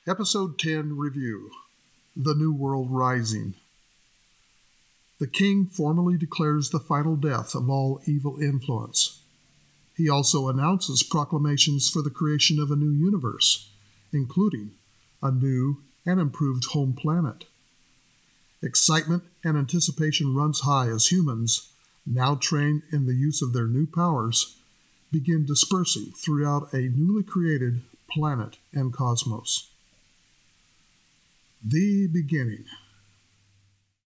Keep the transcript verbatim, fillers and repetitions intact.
Episode ten Review: The New World Rising. The king formally declares the final death of all evil influence. He also announces proclamations for the creation of a new universe, including a new and improved home planet. Excitement and anticipation runs high as humans, now trained in the use of their new powers, begin dispersing throughout a newly created planet and cosmos. The beginning.